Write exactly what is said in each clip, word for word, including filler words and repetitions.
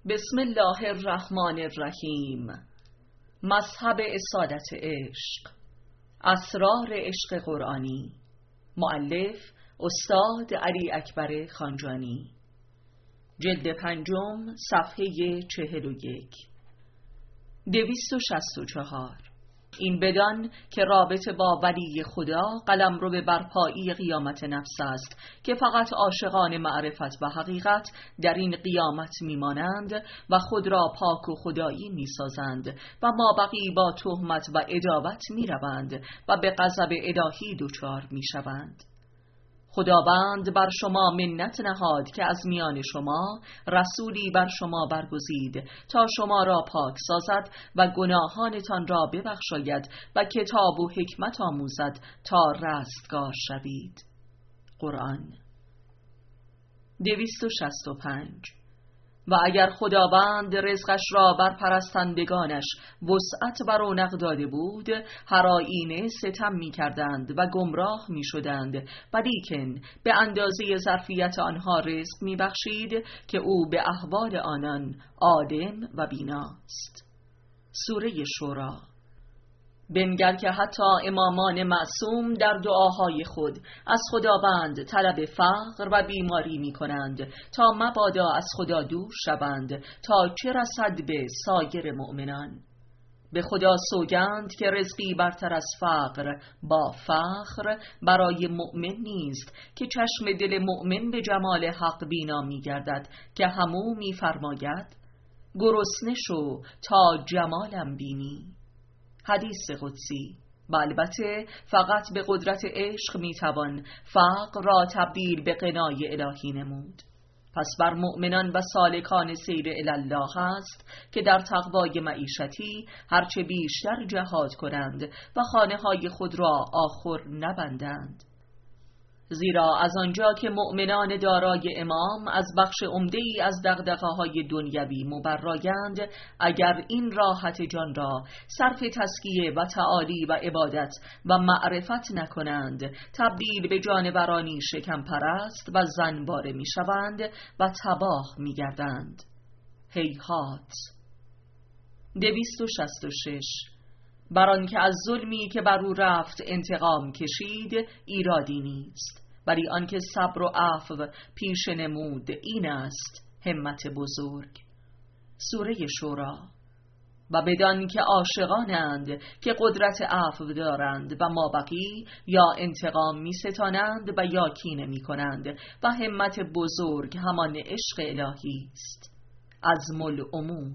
بسم الله الرحمن الرحیم. مذهب اسادت عشق، اسرار عشق قرآنی. مؤلف استاد علی اکبر خانجانی. جلد پنجم، صفحه چهل و یک. دویست و شصت و چهار. این بدان که رابطه با ولی خدا قلمرو به برپایی قیامت نفس است که فقط عاشقان معرفت و حقیقت در این قیامت میمانند و خود را پاک و خدایی میسازند و مابقی با تهمت و عداوت میروند و به غضب الهی دچار میشوند. خداوند بر شما منت نهاد که از میان شما رسولی بر شما برگزید تا شما را پاک سازد و گناهانتان را ببخشاید و کتاب و حکمت آموزد تا رستگار شوید. قرآن. دویست و شصت و پنج. و اگر خداوند رزقش را بر پرستندگانش وسعت بر رونق داده بود، هر آیینه ستم می کردند و گمراه می شدند، ولیکن به اندازه ظرفیت آنها رزق می بخشید که او به احوال آنان عالم و بیناست. سوره شورا. بنگر که حتی امامان معصوم در دعاهای خود از خداوند طلب فقر و بیماری می کنند تا مبادا از خدا دور شوند تا چه رسد به سایر مؤمنان. به خدا سوگند که رزقی برتر از فقر با فخر برای مؤمن نیست که چشم دل مؤمن به جمال حق بینا می گردد که همو می فرماید گرسنه شو تا جمالم بینی. حدیث قدسی. و البته فقط به قدرت عشق میتوان فقر را تبدیل به غنای الهی نمود. پس بر مؤمنان و سالکان سیر الله است که در تقوای معیشتی هرچه بیشتر جهاد کنند و خانه های خود را آخر نبندند، زیرا از آنجا که مؤمنان دارای امام از بخش عمده‌ای از دغدغه‌های دنیوی مبرایند، اگر این راحت جان را صرف تزکیه و تعالی و عبادت و معرفت نکنند، تبدیل به جانورانی شکم پرست و زنباره می‌شوند و تباه می‌گردند. هیهات. دویست و شصت و شش. بران که از ظلمی که بر او رفت انتقام کشید ایرادی نیست، ولی آنکه صبر و عفو پیش نمود این است همت بزرگ. سوره شورا. و بدان که عاشقانند که قدرت عفو دارند و مابقی یا انتقام می ستانند و یا کینه می کنند و همت بزرگ همان عشق الهی است. عزم الامور.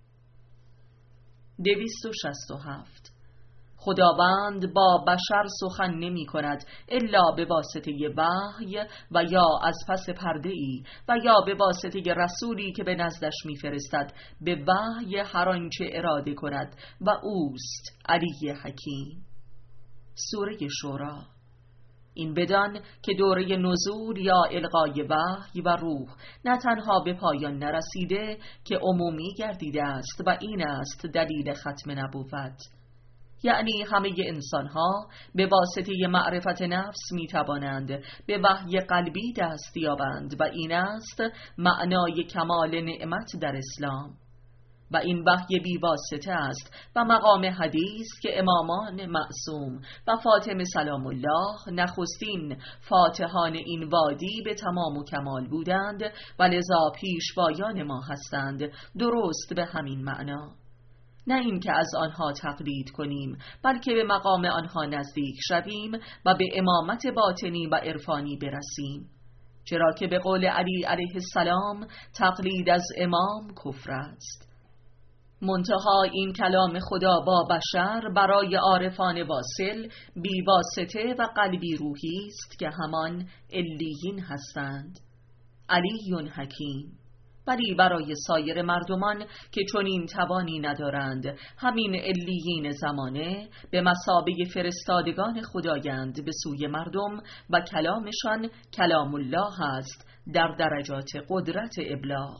دویست و شصت و هفت. خداوند با بشر سخن نمی کند الا به واسطه وحی و یا از پس پرده ای و یا به واسطه رسولی که به نزدش می فرستد به وحی هر آنچه اراده کند و اوست علی حکیم. سوره شورا. این بدان که دوره نزول یا القای وحی و روح نه تنها به پایان نرسیده که عمومی گردیده است و این است دلیل ختم نبوت، یعنی همه انسانها به واسطه معرفت نفس می توانند به وحی قلبی دست یابند و این است معنای کمال نعمت در اسلام. و این وحی بی واسطه است و مقام حدیث که امامان معصوم و فاطمه سلام الله نخستین فاتحان این وادی به تمام و کمال بودند و لذا پیشوایان ما هستند، درست به همین معنا. نه اینکه از آنها تقلید کنیم، بلکه به مقام آنها نزدیک شویم و به امامت باطنی و عرفانی برسیم، چرا که به قول علی علیه السلام تقلید از امام کفر است. منتها این کلام خدا با بشر برای عارفان واصل بی واسطه و قلبی روحی است که همان علیین هستند. علی حکیم. ولی برای سایر مردمان که چنین توانی ندارند، همین علیین زمانه به مثابه فرستادگان خدایند به سوی مردم و کلامشان کلام الله است در درجات قدرت ابلاغ.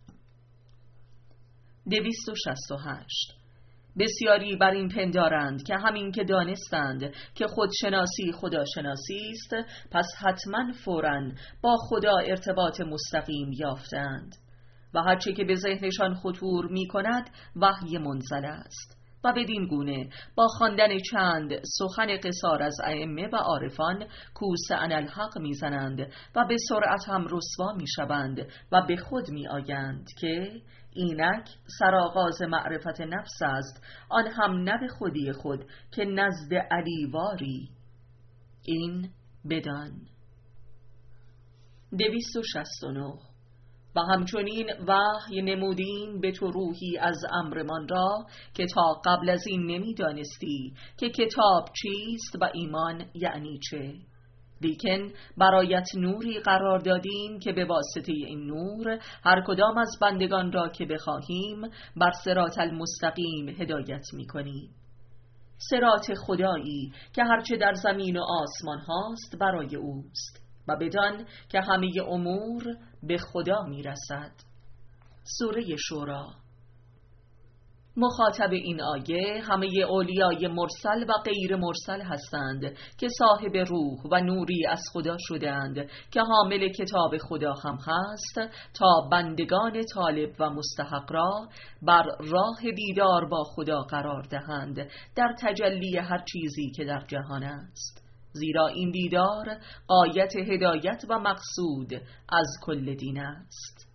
دویست و شصت و هشت. بسیاری بر این پندارند که همین که دانستند که خودشناسی خداشناسی است، پس حتما فوراً با خدا ارتباط مستقیم یافتند. و هرچه که به ذهنشان خطور می کند وحی منزل است. و بدین گونه با خواندن چند سخن قصار از ائمه و عارفان کوس انالحق میزنند و به سرعت هم رسوا میشوند و به خود می آیند که اینک سرآغاز معرفت نفس است، آن هم نه به خودی خود که نزد علیواری. این بدان. دویست و شصت و نه. و همچنین وحی نمودیم به تو روحی از امرمان را که تا قبل از این نمیدانستی که کتاب چیست و ایمان یعنی چه، لیکن برایت نوری قرار دادیم که به واسطه این نور هر کدام از بندگان را که بخواهیم بر صراط المستقیم هدایت می‌کنیم. صراط خدایی که هرچه در زمین و آسمان هاست برای اوست و بدان که همه امور به خدا میرسد. سوره شورا. مخاطب این آیه همه اولیای مرسل و غیر مرسل هستند که صاحب روح و نوری از خدا شدند که حامل کتاب خدا هم هست تا بندگان طالب و مستحق را بر راه دیدار با خدا قرار دهند در تجلی هر چیزی که در جهان است، زیرا این دیدار غایت هدایت و مقصود از کل دین است.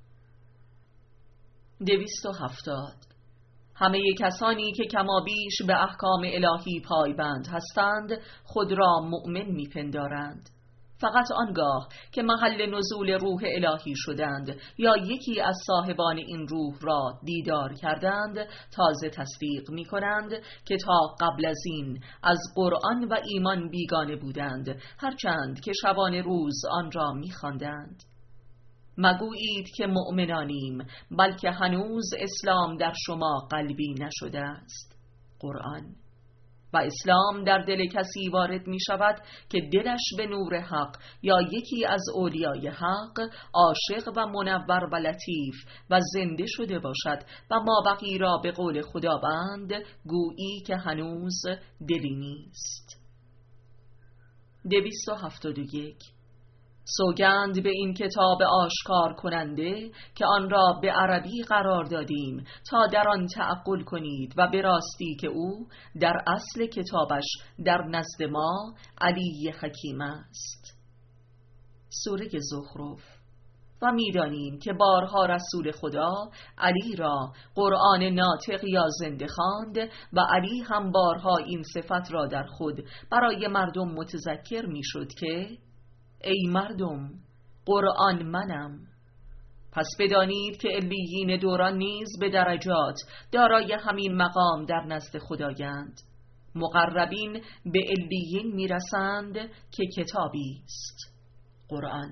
دویست و هفتاد. همه کسانی که کمابیش به احکام الهی پایبند هستند خود را مؤمن میپندارند، فقط آنگاه که محل نزول روح الهی شدند یا یکی از صاحبان این روح را دیدار کردند تازه تصدیق می کنند که تا قبل از این از قرآن و ایمان بیگانه بودند، هرچند که شبان روز آن را می خواندند. مگویید که مؤمنانیم، بلکه هنوز اسلام در شما قلبی نشده است. قرآن. و اسلام در دل کسی وارد می شود که دلش به نور حق یا یکی از اولیای حق عاشق و منور و لطیف و زنده شده باشد و مابقی را به قول خداوند گویی که هنوز دلی نیست. دویست و هفتاد و یک. سوگند به این کتاب آشکار کننده که آن را به عربی قرار دادیم تا در آن تعقل کنید و به راستی که او در اصل کتابش در نزد ما علی حکیم است. سوره زخرف. و می‌دانیم که بارها رسول خدا علی را قرآن ناطق یا زنده خواند و علی هم بارها این صفت را در خود برای مردم متذکر می‌شد که ای مردم، قرآن منم. پس بدانید که علیین دوران نیز به درجات دارای همین مقام در نزد خدایند. مقربین به علیین میرسند که کتابی است، قرآن.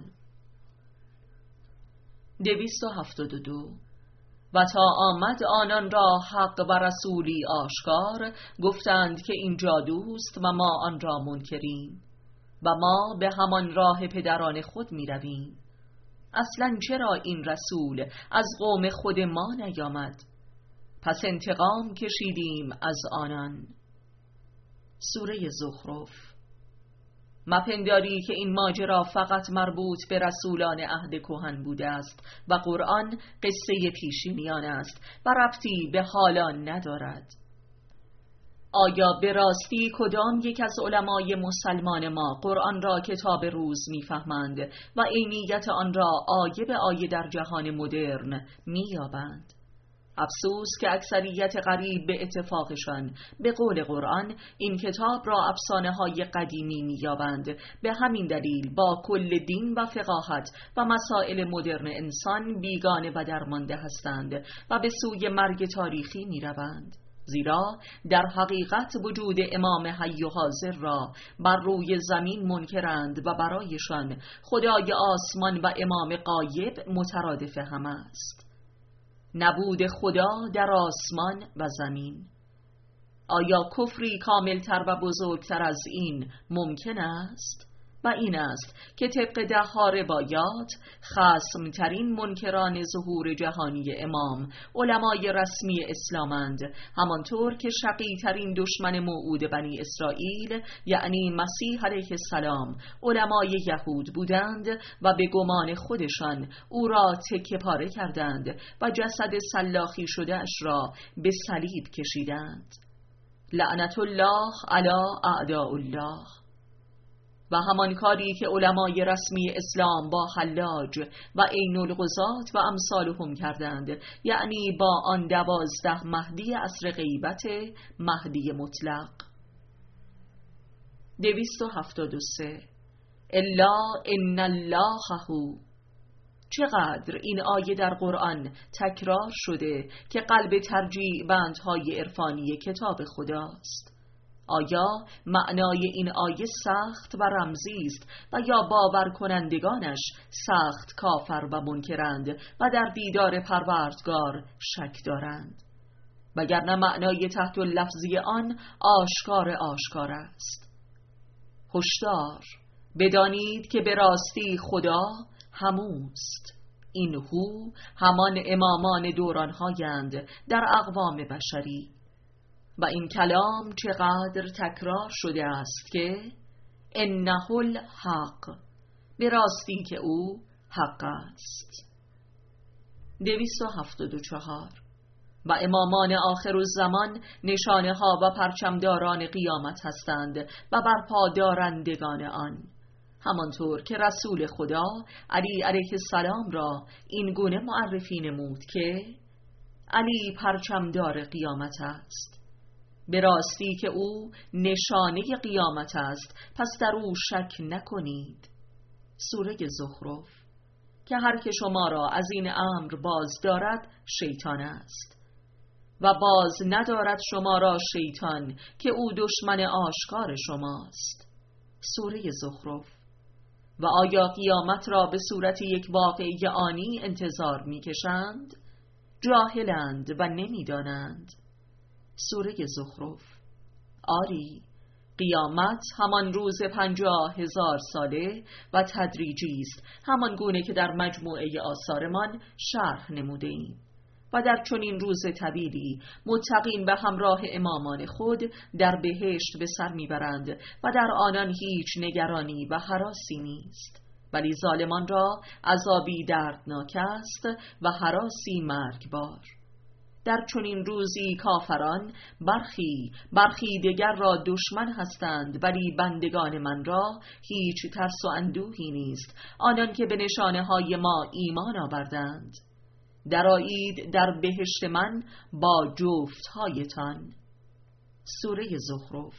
دویست و هفتاد و دو. و تا آمد آنان را حق و رسولی آشکار گفتند که این جادوست و ما آن را منکریم و ما به همان راه پدران خود می رویم. اصلا چرا این رسول از قوم خود ما نیامد؟ پس انتقام کشیدیم از آنان. سوره زخرف. مپنداری که این ماجرا فقط مربوط به رسولان عهد کهن بوده است و قرآن قصه پیشینیان است و ربطی به حالان ندارد. آیا به راستی کدام یک از علمای مسلمان ما قرآن را کتاب روز می‌فهمند و عینیت آن را آیه به آیه در جهان مدرن می‌یابند؟ افسوس که اکثریت قریب به اتفاقشان به قول قرآن این کتاب را افسانه‌های قدیمی می‌یابند. به همین دلیل با کل دین و فقاهت و مسائل مدرن انسان بیگانه و درمانده هستند و به سوی مرگ تاریخی می‌روند. زیرا در حقیقت وجود امام حی و حاضر را بر روی زمین منکرند و برایشان خدای آسمان و امام غایب مترادف هم است. نبود خدا در آسمان و زمین. آیا کفری کاملتر و بزرگتر از این ممکن است؟ و این است که طبق ده‌ها روایات خصم‌ترین منکران ظهور جهانی امام علمای رسمی اسلامند، همانطور که شقی‌ترین دشمن موعود بنی اسرائیل یعنی مسیح علیه السلام علمای یهود بودند و به گمان خودشان او را تکه پاره کردند و جسد سلاخی شده اش را به صلیب کشیدند. لعنت الله علی اعداء الله. و همان کاری که علمای رسمی اسلام با حلاج و عین القضات و امثالهم کردند، یعنی با آن دوازده مهدی عصر غیبت مهدی مطلق. دویست و هفتاد و سه الا ان الله هو. چقدر این آیه در قرآن تکرار شده که قلب ترجیع بندهای عرفانی کتاب خداست. آیا معنای این آیه سخت و رمزی است و یا باور کنندگانش سخت کافر و منکرند و در دیدار پروردگار شک دارند؟ وگرنه معنای تحت لفظی آن آشکار آشکار است. هشدار، بدانید که به راستی خدا هموست. این هو همان امامان دورانهایند در اقوام بشری و این کلام چقدر تکرار شده است که انه الحق، به راستی که او حق است. دویست و هفتاد و چهار و امامان آخر الزمان نشانه ها و پرچمداران قیامت هستند و برپا دارندگان آن، همانطور که رسول خدا علی علیه السلام را این گونه معرفی نمود که علی پرچمدار قیامت است، به راستی که او نشانه قیامت است، پس در او شک نکنید. سوره زخرف. که هر که شما را از این امر باز دارد شیطان است و باز ندارد شما را شیطان که او دشمن آشکار شماست. سوره زخرف. و آیا قیامت را به صورت یک واقعه آنی انتظار می‌کشند؟ جاهلند و نمی‌دانند. سوره زخرف. آری، قیامت همان روز پنجاه هزار ساله و تدریجی است، همان گونه که در مجموعه آثارمان شرح نموده ایم. و در چنین روز طویلی متقین به همراه امامان خود در بهشت به سر میبرند و در آنان هیچ نگرانی و هراسی نیست، ولی ظالمان را عذابی دردناک است و هراسی مرگبار. در چنین روزی کافران برخی برخی دیگر را دشمن هستند، ولی بندگان من را هیچ ترس و اندوهی نیست، آنان که به نشانه های ما ایمان آوردند. درآیید در بهشت من با جفت‌هایتان. سوره زخرف.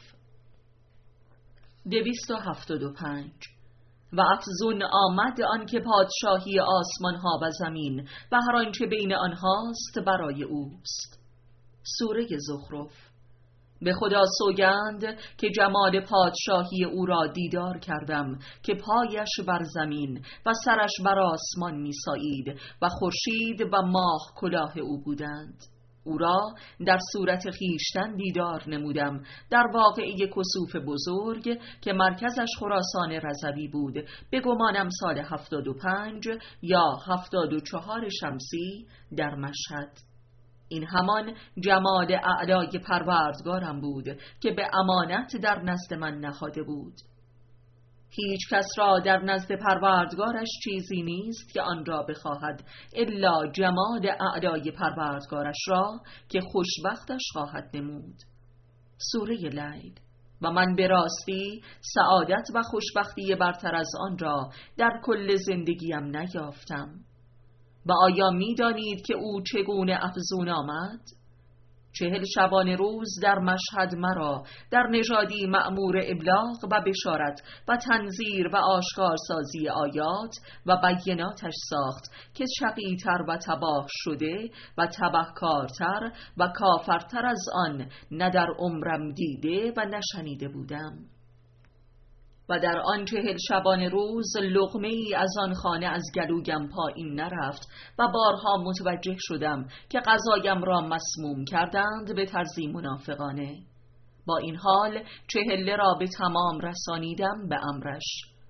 دویست و هفتاد و پنج و افزون آمد آن که پادشاهی آسمان ها و زمین و هر آنچه بین آنهاست برای اوست. سوره زخرف. به خدا سوگند که جمال پادشاهی او را دیدار کردم که پایش بر زمین و سرش بر آسمان می‌سایید و خورشید و ماه کلاه او بودند. او را در صورت خیشتن دیدار نمودم در واقعه کسوف بزرگ که مرکزش خراسان رضوی بود، به گمانم سال هفتاد و پنج یا هفتاد و چهار شمسی در مشهد. این همان جمال اعلای پروردگارم بود که به امانت در نزد من نهاده بود. هیچ کس را در نزد پروردگارش چیزی نیست که آن را بخواهد الا جمال اعلای پروردگارش را که خوشبختش خواهد نمود. سوره لیل. و من به راستی سعادت و خوشبختی برتر از آن را در کل زندگیم نیافتم. و آیا می دانید که او چگونه افزون آمد؟ چهل شبانه روز در مشهد مرا در نژادی مأمور ابلاغ و بشارت و تنذیر و آشکارسازی آیات و بیناتش ساخت که شقی‌تر و تباه شده و تبهکارتر و کافرتر از آن نه در عمرم دیده و نشنیده بودم. و در آن چهل شبانه روز لقمه ای از آن خانه از گلویم پایین نرفت و بارها متوجه شدم که غذایم را مسموم کردند به طرزی منافقانه. با این حال چهله را به تمام رسانیدم به امرش.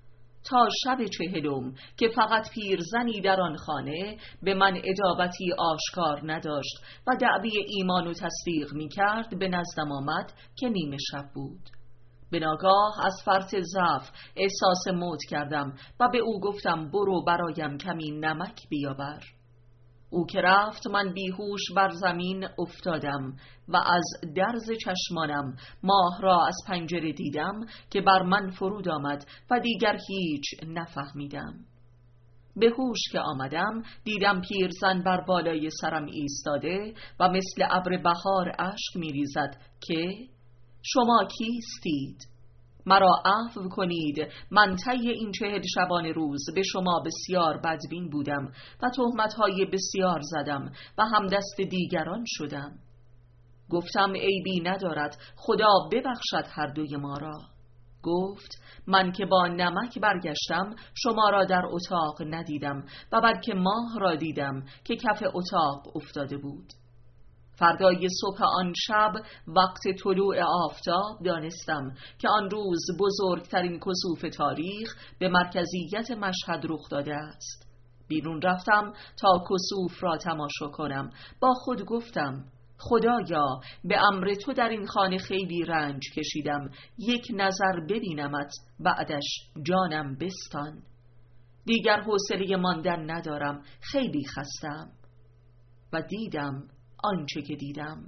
تا شب چهلم که فقط پیرزنی در آن خانه به من اجابتی آشکار نداشت و دعوی ایمان و تصدیق می کرد به نزدم آمد که نیمه شب بود. به ناگاه از فرط ضعف احساس موت کردم و به او گفتم برو برایم کمی نمک بیاور. او که رفت من بیهوش بر زمین افتادم و از درز چشمانم ماه را از پنجره دیدم که بر من فرود آمد و دیگر هیچ نفهمیدم. به هوش که آمدم دیدم پیرزن بر بالای سرم ایستاده و مثل ابر بهار اشک می‌ریزد که شما کیستید؟ مرا عفو کنید، من طی این چهل شبانه روز به شما بسیار بدبین بودم و تهمت‌های بسیار زدم و همدست دیگران شدم. گفتم عیبی ندارد، خدا ببخشد هر دوی ما را. گفت من که با نمک برگشتم شما را در اتاق ندیدم و بلکه ماه را دیدم که کف اتاق افتاده بود. فردای صبح آن شب وقت طلوع آفتاب دانستم که آن روز بزرگترین کسوف تاریخ به مرکزیت مشهد رخ داده است. بیرون رفتم تا کسوف را تماشا کنم. با خود گفتم خدایا به امر تو در این خانه خیلی رنج کشیدم، یک نظر ببینمت بعدش جانم بستان. دیگر حوصله ماندن ندارم، خیلی خستم. و دیدم آنچه که دیدم.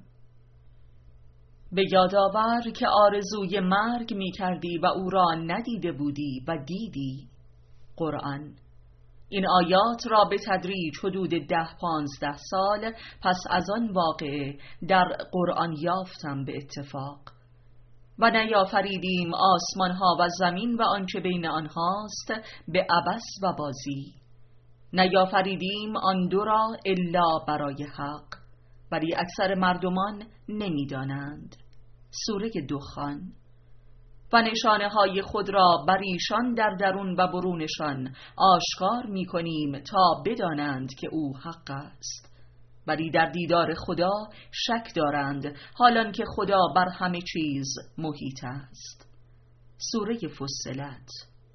به یاد آور که آرزوی مرگ می کردی و او را ندیده بودی و دیدی. قرآن. این آیات را به تدریج حدود ده پانزده سال پس از آن واقعه در قرآن یافتم به اتفاق. و نیافریدیم آسمان ها و زمین و آنچه بین آنهاست به عبث و بازی. نیافریدیم آن دو را الا برای حق، ولی اکثر مردمان نمیدانند. سوره دخان. و نشانه های خود را بر ایشان در درون و برونشان آشکار می کنیم تا بدانند که او حق است، ولی در دیدار خدا شک دارند حالان که خدا بر همه چیز محیط است. سوره فصلت.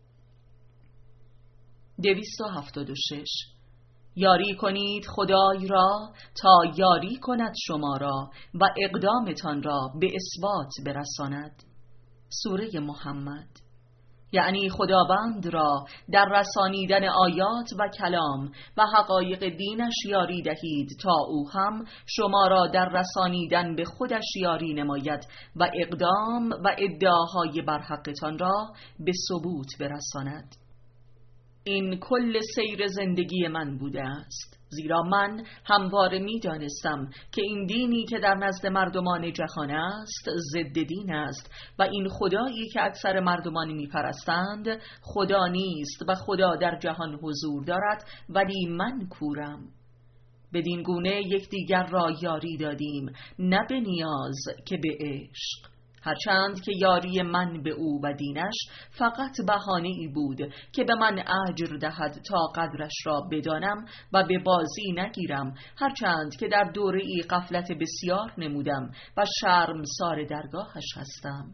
دویست و هفتاد و شش. یاری کنید خدای را تا یاری کند شما را و اقدامتان را به اثبات برساند. سوره محمد. یعنی خداوند را در رسانیدن آیات و کلام و حقایق دینش یاری دهید تا او هم شما را در رسانیدن به خودش یاری نماید و اقدام و ادعاهای برحقتان را به ثبوت برساند. این کل سیر زندگی من بوده است، زیرا من همواره می دانستم که این دینی که در نزد مردمان جهان است ضد دین است و این خدایی که اکثر مردمان می پرستند خدا نیست و خدا در جهان حضور دارد ولی من کورم. بدین گونه یکدیگر را یاری دادیم، نه به نیاز که به عشق، هرچند که یاری من به او و دینش فقط بهانه‌ای بود که به من اجر دهد تا قدرش را بدانم و به بازی نگیرم، هرچند که در دوره‌ای غفلت بسیار نمودم و شرمسار درگاهش هستم.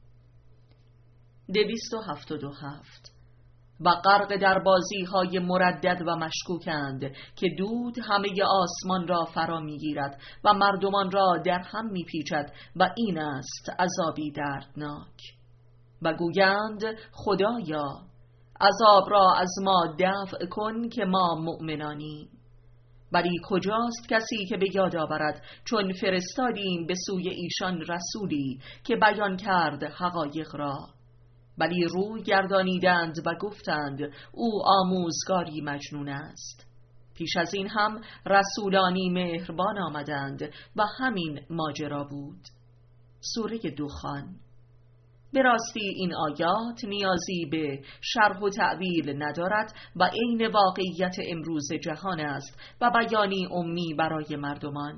دویست و هفتاد و هفت. و غرق در بازی های مردد و مشکوکند که دود همه آسمان را فرا می گیرد و مردمان را در هم می پیچد و این است عذابی دردناک. و گویند خدایا عذاب را از ما دفع کن که ما مؤمنانیم. ولی کجاست کسی که به یاد آورد چون فرستادیم به سوی ایشان رسولی که بیان کرد حقایق را، ولی روی گردانیدند و گفتند او آموزگاری مجنون است. پیش از این هم رسولانی مهربان آمدند و همین ماجرا بود. سوره دخان. به راستی این آیات نیازی به شرح و تعویل ندارد و عین واقعیت امروز جهان است و بیانی امی برای مردمان.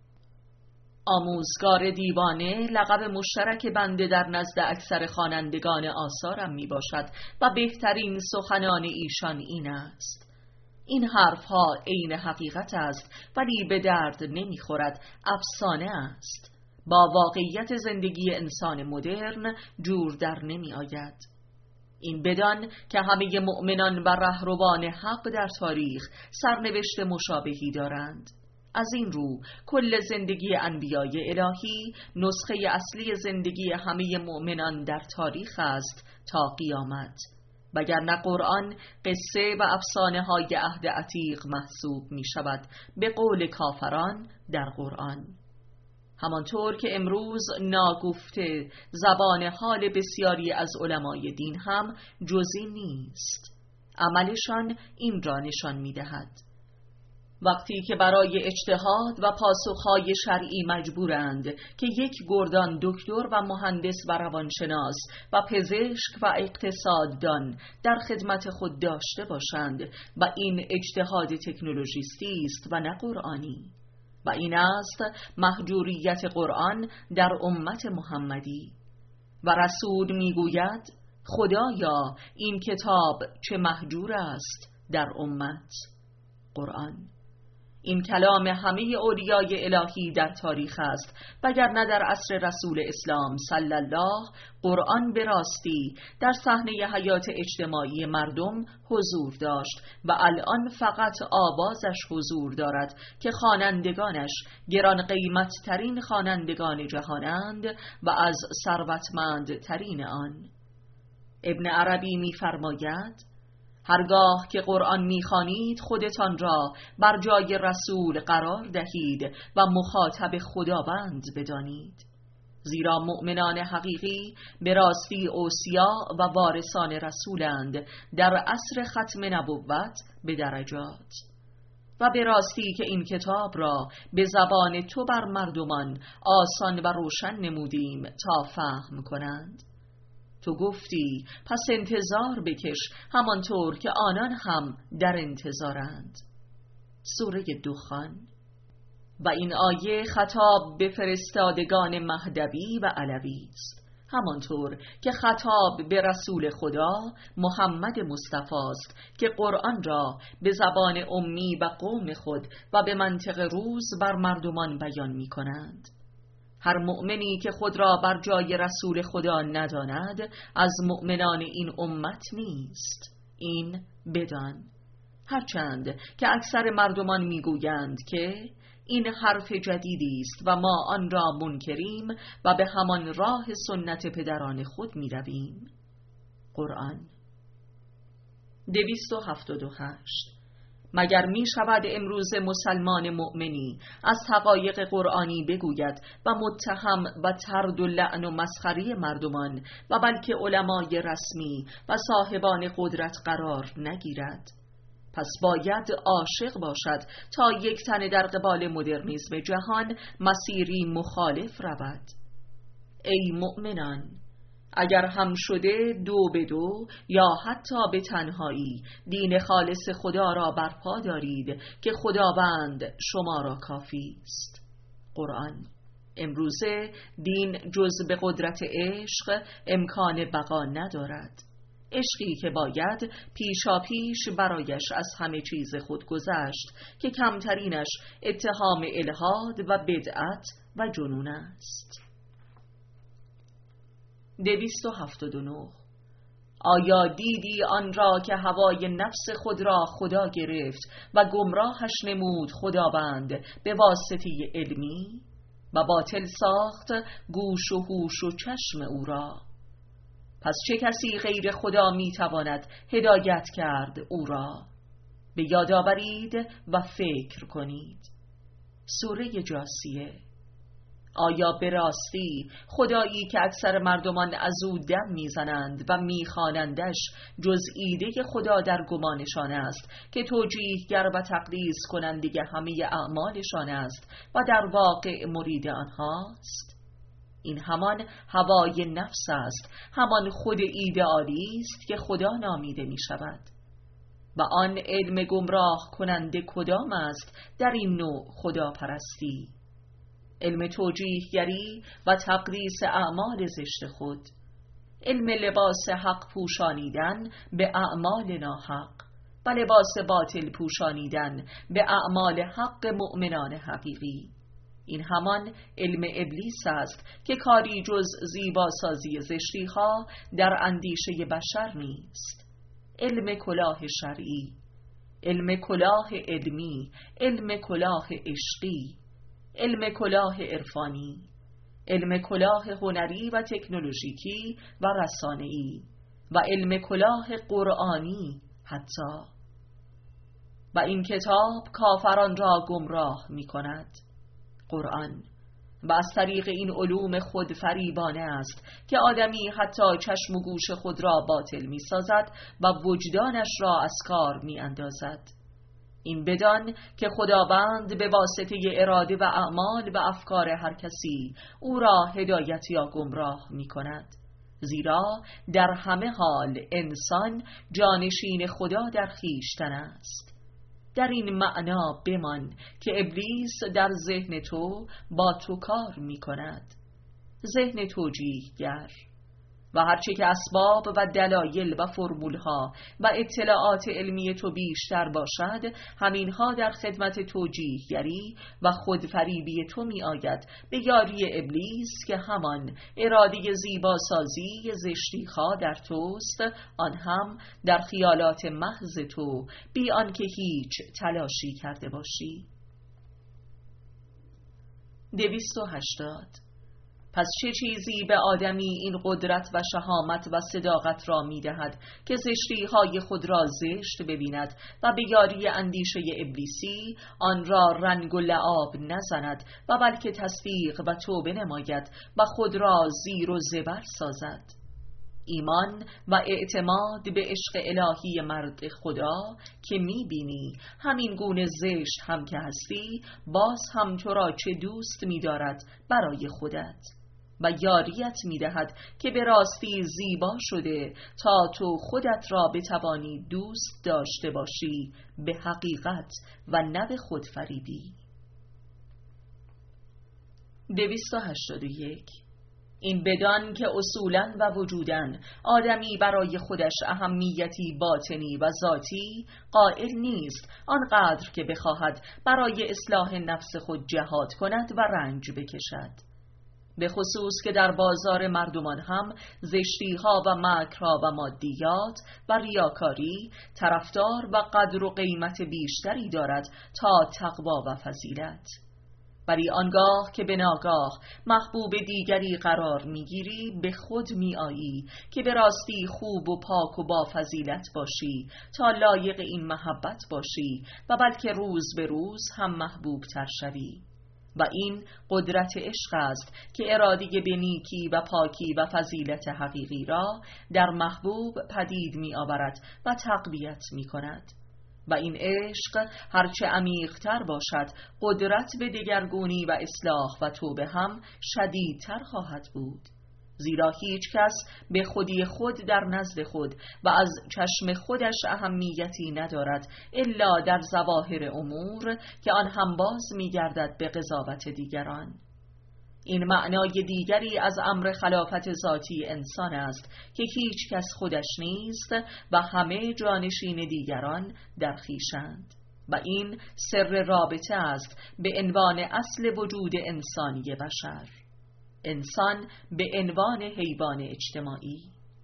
آموزگار دیوانه لقب مشترک بنده در نزد اکثر خوانندگان آثارم می باشد و بهترین سخنان ایشان این است. این حرفها عین حقیقت است ولی به درد نمی خورد، افسانه است، با واقعیت زندگی انسان مدرن جور در نمی آید. این بدان که همه مؤمنان و رهروان حق در تاریخ سرنوشت مشابهی دارند. از این رو کل زندگی انبیای الهی نسخه اصلی زندگی همه مؤمنان در تاریخ است تا قیامت، وگرنه قرآن قصه و افسانه های عهد عتیق محسوب می شود به قول کافران در قرآن. همانطور که امروز ناگفته زبان حال بسیاری از علمای دین هم جزئی نیست. عملشان این را نشان می دهد. وقتی که برای اجتهاد و پاسخهای شرعی مجبورند که یک گردان دکتر و مهندس و روانشناس و پزشک و اقتصاددان در خدمت خود داشته باشند و این اجتهاد تکنولوژیستی است و نه قرآنی، و این است مهجوریت قرآن در امت محمدی. و رسول میگوید خدایا این کتاب چه مهجور است در امت. قرآن این کلام همه اولیای الهی در تاریخ است، وگرنه در عصر رسول اسلام صلی الله قرآن به راستی در صحنه حیات اجتماعی مردم حضور داشت و الان فقط آوازش حضور دارد که خوانندگانش گران قیمت ترین خوانندگان جهانند و از ثروتمند ترین آن. ابن عربی می‌فرماید هرگاه که قرآن می‌خوانید خودتان را بر جای رسول قرار دهید و مخاطب خداوند بدانید، زیرا مؤمنان حقیقی به راستی اوصیا و وارثان رسولند در عصر ختم نبوت به درجات، و به راستی که این کتاب را به زبان تو بر مردمان آسان و روشن نمودیم تا فهم کنند. تو گفتی پس انتظار بکش همانطور که آنان هم در انتظارند. سوره دخان. و این آیه خطاب به فرستادگان مهدوی و علوی است، همانطور که خطاب به رسول خدا محمد مصطفی است که قرآن را به زبان امی و قوم خود و به منطق روز بر مردمان بیان می کنند. هر مؤمنی که خود را بر جای رسول خدا نداند از مؤمنان این امت نیست. این بدان. هرچند که اکثر مردمان میگویند که این حرف جدیدی است و ما آن را منکریم و به همان راه سنت پدران خود میرویم. قرآن دویست و هفتاد و هشت. مگر می شود امروز مسلمان مؤمنی از حقایق قرآنی بگوید و متهم و طرد و لعن و مسخری مردمان و بلکه علمای رسمی و صاحبان قدرت قرار نگیرد؟ پس باید عاشق باشد تا یک تن در قبال مدرنیسم جهان مسیری مخالف رود. ای مؤمنان، اگر هم شده دو به دو یا حتی به تنهایی دین خالص خدا را برپا دارید که خداوند شما را کافی است. قرآن. امروزه دین جز به قدرت عشق امکان بقا ندارد، عشقی که باید پیشا پیش برایش از همه چیز خود گذشت که کمترینش اتهام الحاد و بدعت و جنون است. دویست و هفتاد و نه. آیا دیدی آن را که هوای نفس خود را خدا گرفت و گمراهش نمود خداوند به واسطه علمی و باطل ساخت گوش و هوش و چشم او را؟ پس چه کسی غیر خدا میتواند هدایت کرد او را؟ به یاد آورید و فکر کنید. سوره جاثیه. آیا به راستی خدایی که اکثر مردمان از او دم میزنند و میخوانندش جز ایده خدا در گمانشان است که توجیهگر و تقدیس کننده همه اعمالشان است و در واقع مرید آنهاست؟ این همان هوای نفس است، همان خود ایدئالی است که خدا نامیده می شود. و آن علم گمراه کننده کدام است در این نوع خدا پرستی؟ علم توجیهگری و تقدیس اعمال زشت خود، علم لباس حق پوشانیدن به اعمال ناحق و لباس باطل پوشانیدن به اعمال حق مؤمنان حقیقی. این همان علم ابلیس است که کاری جز زیباسازی زشتی‌ها در اندیشه بشر نیست. علم کلاه شرعی، علم کلاه علمی، علم کلاه عشقی، علم کلاه عرفانی، علم کلاه هنری و تکنولوژیکی و رسانه‌ای و علم کلاه قرآنی حتی. و این کتاب کافران را گمراه می کند، قرآن، و از طریق این علوم خود فریبانه است که آدمی حتی چشم و گوش خود را باطل می سازد و وجدانش را از کار می اندازد. این بدان که خداوند به واسطه اراده و اعمال و افکار هر کسی او را هدایت یا گمراه می کند، زیرا در همه حال انسان جانشین خدا در خویشتن است. در این معنا بمان که ابلیس در ذهن تو با تو کار می کند، ذهن توجیهگر، و هرچه که اسباب و دلایل و فرمولها و اطلاعات علمی تو بیشتر باشد، همینها در خدمت توجیهگری و خودفریبی تو می آید به یاری ابلیس که همان اراده زیباسازی زشتی‌ها در توست، آن هم در خیالات محض تو، بی آنکه هیچ تلاشی کرده باشی. دویست و هشتاد. پس چه چیزی به آدمی این قدرت و شهامت و صداقت را می دهد که زشتی‌های خود را زشت ببیند و به یاری اندیشه ابلیسی آن را رنگ و لعاب نزند و بلکه تصدیق و توبه نماید و خود را زیر و زبر سازد؟ ایمان و اعتماد به عشق الهی مرد خدا که می بینی همین گونه زشت هم که هستی، باز هم تو را چه دوست می دارد برای خودت و یاریت می دهد که به راستی زیبا شده تا تو خودت را بتوانی دوست داشته باشی به حقیقت و نه به خود فریبی. دویست و هشتاد و یک. این بدان که اصولاً و وجوداً آدمی برای خودش اهمیتی باطنی و ذاتی قائل نیست، آنقدر که بخواهد برای اصلاح نفس خود جهاد کند و رنج بکشد، به خصوص که در بازار مردمان هم زشتی‌ها و مکرها و مادیات و ریاکاری طرفدار و قدر و قیمت بیشتری دارد تا تقوا و فضیلت. ولی آنگاه که به ناگاه محبوب دیگری قرار میگیری، به خود میآیی که به راستی خوب و پاک و با فضیلت باشی تا لایق این محبت باشی و بلکه روز به روز هم محبوب تر شوی. و این قدرت عشق است که اراده به نیکی و پاکی و فضیلت حقیقی را در محبوب پدید می آورد و تقویت می کند. و این عشق هرچه عمیق‌تر باشد، قدرت به دگرگونی و اصلاح و توبه هم شدیدتر خواهد بود، زیرا هیچ کس به خودی خود در نزد خود و از چشم خودش اهمیتی ندارد الا در ظواهر امور که آن هم باز می گردد به قضاوت دیگران. این معنای دیگری از امر خلافت ذاتی انسان است که هیچ کس خودش نیست و همه جانشین دیگران در خویشند. و این سر رابطه است به عنوان اصل وجود انسانی بشر، انسان به عنوان حیوان اجتماعی.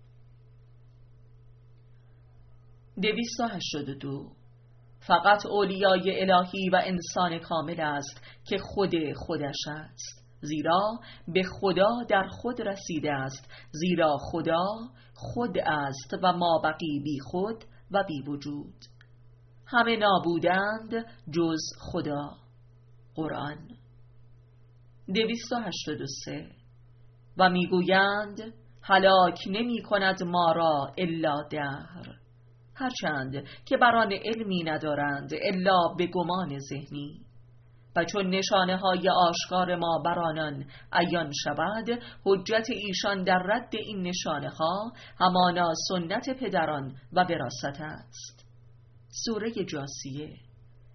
دویست و هشتاد و دو. فقط اولیای الهی و انسان کامل است که خود خودش است، زیرا به خدا در خود رسیده است، زیرا خدا خود است و ما بقی بی خود و بی وجود. همه نابودند جز خدا. قرآن. دویست و هشتاد و سه. و میگویند هلاک نمی کند ما را الا دهر، هرچند که بر آن علمی ندارند الا به گمان ذهنی. و چون نشانه های آشکار ما بر آنان عیان شود، حجت ایشان در رد این نشانه ها همانا سنت پدران و وراثت است. سوره جاثیه.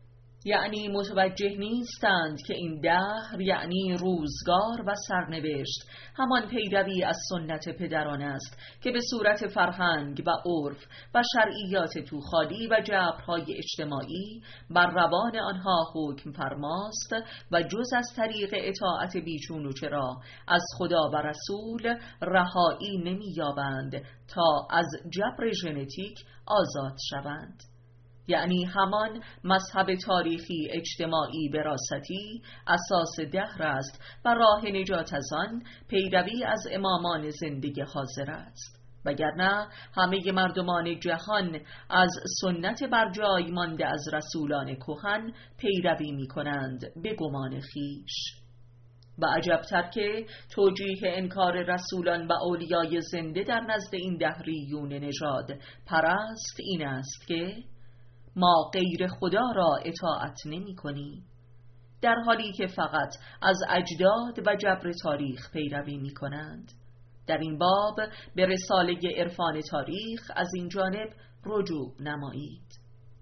یعنی متوجه نیستند که این دهر یعنی روزگار و سرنوشت همان پیروی از سنت پدران است که به صورت فرهنگ و عرف و شرعیات توخالی و جبرهای اجتماعی بر روان آنها حکم فرماست و جز از طریق اطاعت بیچون و چرا از خدا و رسول رهایی نمی‌یابند تا از جبر ژنتیک آزاد شوند. یعنی همان مذهب تاریخی اجتماعی وراثتی اساس دهر است و راه نجات از آن پیروی از امامان زنده حاضر است، وگرنه همه مردمان جهان از سنت بر جای مانده از رسولان کهن پیروی می کنند به گمان خیش. و عجبتر که توجیه انکار رسولان و اولیای زنده در نزد این دهریون نژاد پرست این است که ما غیر خدا را اطاعت نمی کنیم، در حالی که فقط از اجداد و جبر تاریخ پیروی می کنند. در این باب به رساله عرفان تاریخ از این جانب رجوع نمایید.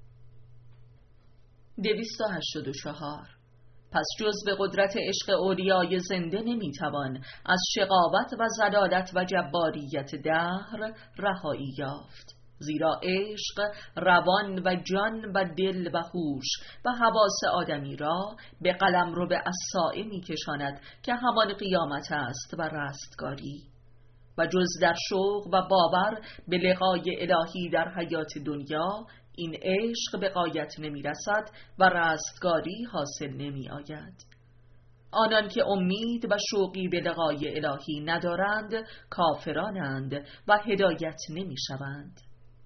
دویست و هشتاد و چهار. پس جز به قدرت عشق اولیای زنده نمیتوان از شقاوت و ضلالت و جباریت دهر رهایی یافت، زیرا عشق روان و جان و دل و هوش و حواس آدمی را به قلمرو عصای میکشاند که همان قیامت است و رستگاری. و جز در شوق و باور به لقای الهی در حیات دنیا این عشق به غایت نمی رسد و رستگاری حاصل نمی آید. آنان که امید و شوقی به لقای الهی ندارند کافرانند و هدایت نمی شوند.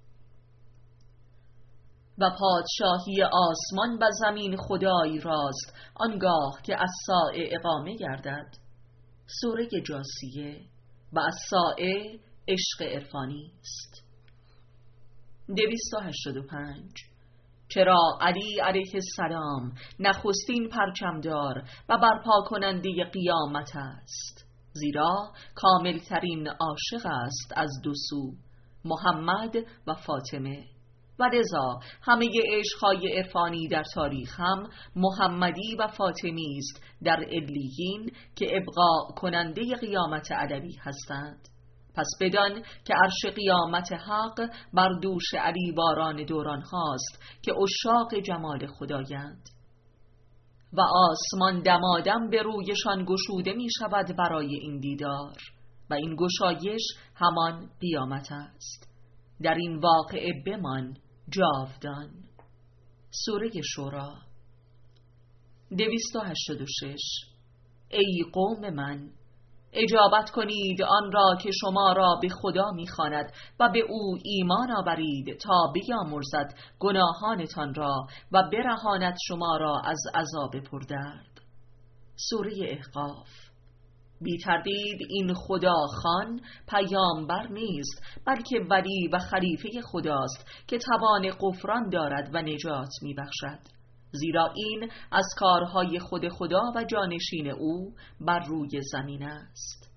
و پادشاهی آسمان و زمین خدای راست آنگاه که عصای اقامه گردد. سوره جاثیه. و عصای عشق عرفانی است. دویست و هشتاد و پنج. چرا علی علیه السلام نخستین پرچمدار و برپا کننده قیامت است، زیرا کاملترین عاشق است از دو سو، محمد و فاطمه، و لذا همه عشق‌های عرفانی در تاریخ هم محمدی و فاطمی است در علیین که ابقا کننده قیامت علوی هستند. پس بدان که عرش قیامت حق بر دوش علی باران دوران هاست که عشاق جمال خدایند و آسمان دمادم به رویشان گشوده می شود برای این دیدار و این گشایش همان قیامت است. در این واقعه بمان جاودان. سوره شورا. دویست و هشتاد و شش. ای قوم من، اجابت کنید آن را که شما را به خدا می‌خواند و به او ایمان آورید تا بیامرزد گناهانتان را و برهاند شما را از عذاب پردرد. سوره احقاف. بی تردید این خدا خان پیامبر نیست، بلکه ولی و خلیفه خداست که توان غفران دارد و نجات می بخشد، زیرا این از کارهای خود خدا و جانشین او بر روی زمین است.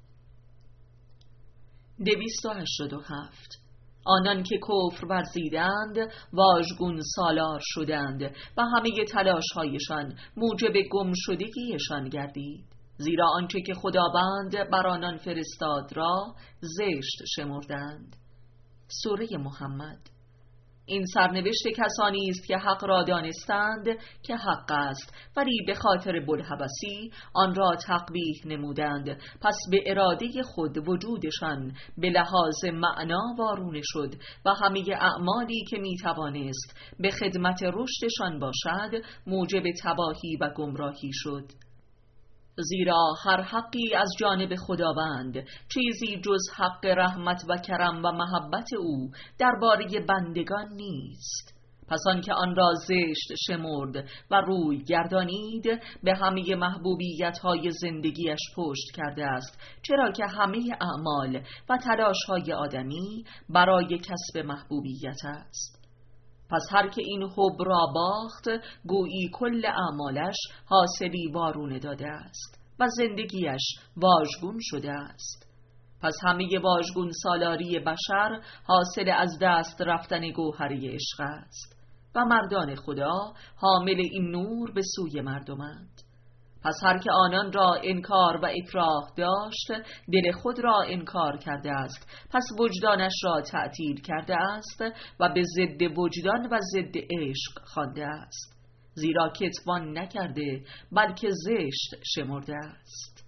دویست و هشتاد و هفت. آنان که کفر ورزیدند واژگون سالار شدند و همه تلاش‌هایشان موجب گم شدگیشان گردید، زیرا آنچه که خداوند بر آنان فرستاد را زشت شمردند. سوره محمد. این سرنوشت کسانی است که حق را دانستند که حق است، ولی به خاطر بلهوسی آن را تقبیح نمودند، پس به اراده خود وجودشان به لحاظ معنا وارونه شد و همه اعمالی که می توانست به خدمت رشدشان باشد موجب تباهی و گمراهی شد. زیرا هر حقی از جانب خداوند چیزی جز حق رحمت و کرم و محبت او درباره بندگان نیست. پس آنکه آن را زشت شمرد و روی گردانید به همه محبوبیت‌های زندگیش پشت کرده است، چرا که همه اعمال و تلاش‌های آدمی برای کسب محبوبیت است. پس هر که این حب را باخت گویی کل اعمالش حاصلی وارونه داده است و زندگیش واژگون شده است. پس همه واژگون سالاری بشر حاصل از دست رفتن گوهری عشق است و مردان خدا حامل این نور به سوی مردمند. پس هر که آنان را انکار و اکراه داشت دل خود را انکار کرده است، پس وجدانش را تعطیل کرده است و به ضد وجدان و ضد عشق خوانده است، زیرا کتمان نکرده بلکه زشت شمرده است.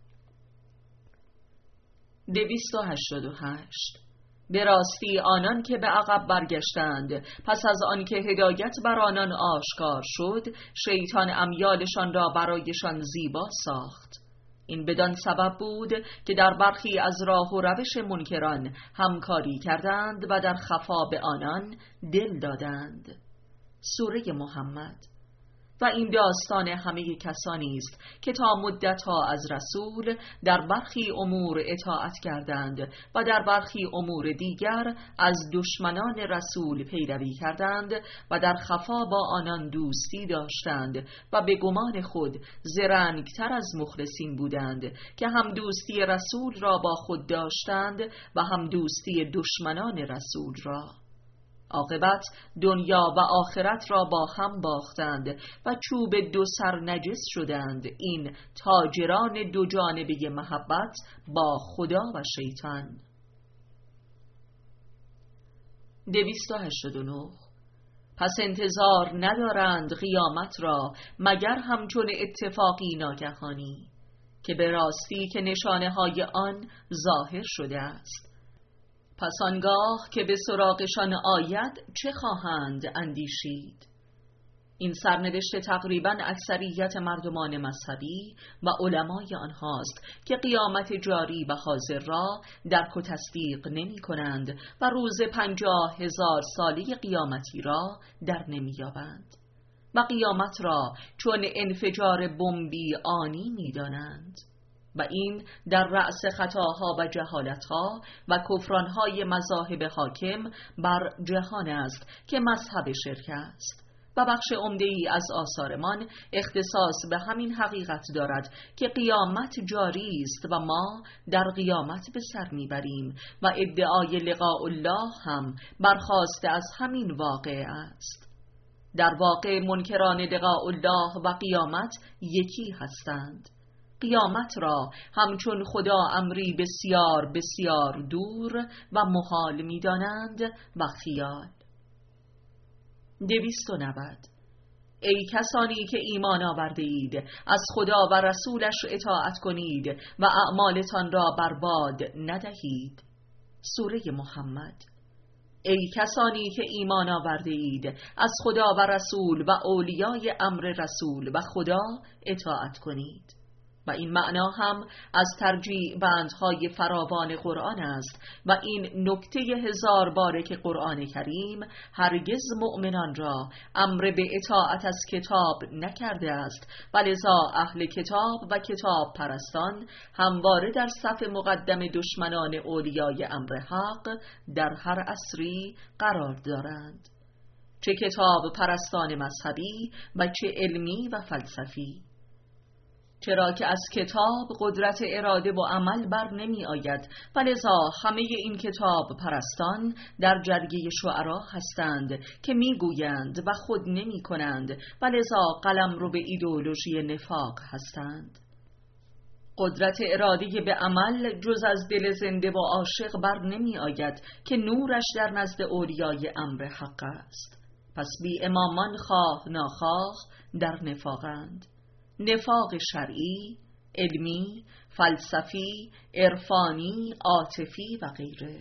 دویست و هشتاد و هشت. به راستی آنان که به عقب برگشتند پس از آنکه هدایت بر آنان آشکار شد، شیطان امیالشان را برایشان زیبا ساخت. این بدان سبب بود که در برخی از راه و روش منکران همکاری کردند و در خفا به آنان دل دادند. سوره محمد. و این داستان همه کسانی است که تا مدتها از رسول در برخی امور اطاعت کردند و در برخی امور دیگر از دشمنان رسول پیروی کردند و در خفا با آنان دوستی داشتند و به گمان خود زرنگتر از مخلصین بودند که هم دوستی رسول را با خود داشتند و هم دوستی دشمنان رسول را. عاقبت دنیا و آخرت را با هم باختند و چوب دو سر نجس شدند، این تاجران دو جانبه محبت با خدا و شیطان. دویست و هشتاد و نه. پس انتظار ندارند قیامت را مگر همچون اتفاقی ناگهانی، که به راستی که نشانه های آن ظاهر شده است. پس آنگاه که به سراغشان آید چه خواهند اندیشید؟ این سرنوشت تقریباً اکثریت مردمان مذهبی و علمای آنهاست که قیامت جاری و حاضر را درک و تصدیق نمی کنند و روز پنجاه هزار سالی قیامتی را در نمی یابند و قیامت را چون انفجار بمبی آنی می دانند. و این در رأس خطاها و جهالتها و کفرانهای مذاهب حاکم بر جهان است که مذهب شرک است و بخش عمده‌ای از آثارمان اختصاص به همین حقیقت دارد که قیامت جاری است و ما در قیامت به سر میبریم و ادعای لقاء الله هم برخاسته از همین واقع است. در واقع منکران لقاء الله و قیامت یکی هستند. قیامت را همچون خدا امری بسیار بسیار دور و محال می دانند و خیال. دویست و نود. ای کسانی که ایمان آورده اید، از خدا و رسولش اطاعت کنید و اعمالتان را برباد ندهید. سوره محمد. ای کسانی که ایمان آورده اید، از خدا و رسول و اولیای امر رسول و خدا اطاعت کنید. و این معنا هم از ترجیع بندهای فراوان قرآن است و این نکته هزار باره که قرآن کریم هرگز مؤمنان را امر به اطاعت از کتاب نکرده است و لذا اهل کتاب و کتاب پرستان همواره در صف مقدم دشمنان اولیای امر حق در هر عصری قرار دارند، چه کتاب پرستان مذهبی و چه علمی و فلسفی. چرا که از کتاب قدرت اراده و عمل بر نمی آید و لذا همه این کتاب پرستان در جرگه شعرا هستند که می گویند و خود نمی کنند و لذا قلم رو به ایدئولوژی نفاق هستند. قدرت اراده به عمل جز از دل زنده و عاشق بر نمی آید که نورش در نزد اولیای امر حق است. پس بی امامان خواه ناخواه در نفاقند. نفاق شرعی، علمی، فلسفی، عرفانی، عاطفی و غیره.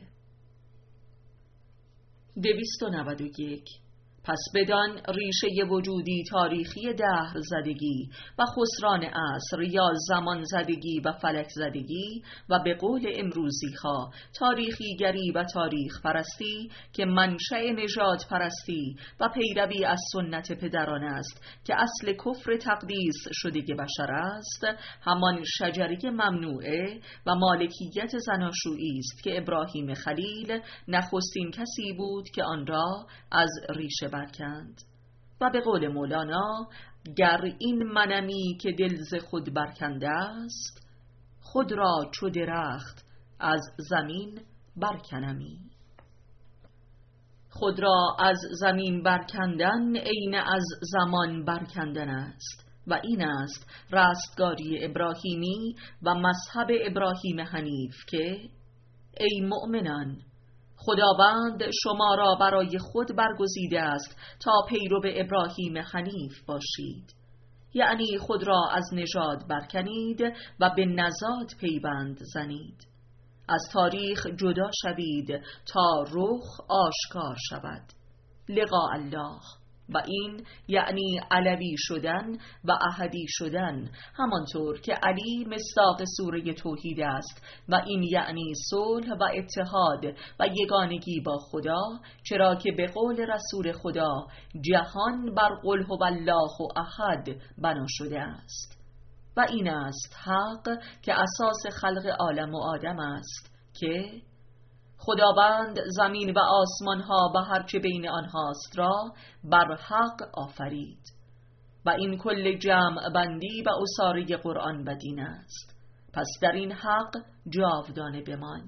دویست و نود و یک. پس بدان ریشه وجودی تاریخی دهر زدگی و خسران عصر یا زمان زدگی و فلک زدگی و به قول امروزی ها تاریخی گری و تاریخ پرستی که منشأ نژاد پرستی و پیروی از سنت پدران است که اصل کفر تقدیس شده بشر است، همان شجره ممنوعه و مالکیت زناشویی است که ابراهیم خلیل نخستین کسی بود که آن را از ریشه برکند. و به قول مولانا گر این منمی که دل ز خود برکنده است، خود را چو درخت از زمین برکنمی. خود را از زمین برکندن عین از زمان برکندن است و این است رستگاری ابراهیمی و مذهب ابراهیم حنیف که ای مؤمنان، خداوند شما را برای خود برگزیده است تا پیرو ابراهیم حنیف باشید، یعنی خود را از نژاد برکنید و به نزاد پیوند زنید، از تاریخ جدا شوید تا رخ آشکار شود، لقاء الله، و این یعنی علوی شدن و احدی شدن، همانطور که علی مصداق سوره توحید است و این یعنی صلح و اتحاد و یگانگی با خدا، چرا که به قول رسول خدا جهان بر قل هو الله احد بنا شده است و این است حق که اساس خلق عالم و آدم است که خداوند زمین و آسمان ها و هرچه بین آنهاست را بر حق آفرید و این کل جمع بندی و اساره قرآن و دین است، پس در این حق جاودانه بمان.